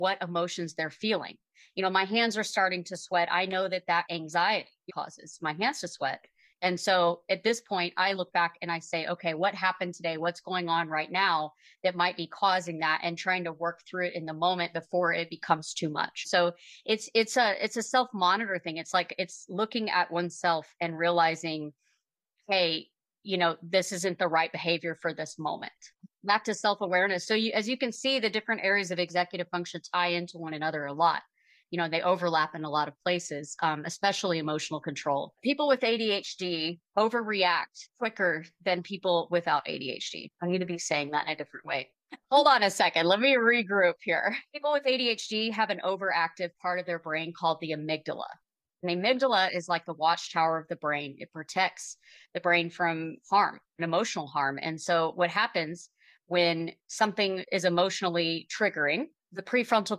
what emotions they're feeling. My hands are starting to sweat. I know that that anxiety causes my hands to sweat. And so at this point, I look back and I say, okay, what happened today? What's going on right now that might be causing that, and trying to work through it in the moment before it becomes too much. So it's a self-monitor thing. It's like it's looking at oneself and realizing, hey, this isn't the right behavior for this moment. Back to self-awareness. So as you can see, the different areas of executive function tie into one another a lot. They overlap in a lot of places, especially emotional control. People with ADHD overreact quicker than people without ADHD. I need to be saying that in a different way. Hold on a second. Let me regroup here. People with ADHD have an overactive part of their brain called the amygdala. And the amygdala is like the watchtower of the brain. It protects the brain from harm and emotional harm. And so what happens when something is emotionally triggering, the prefrontal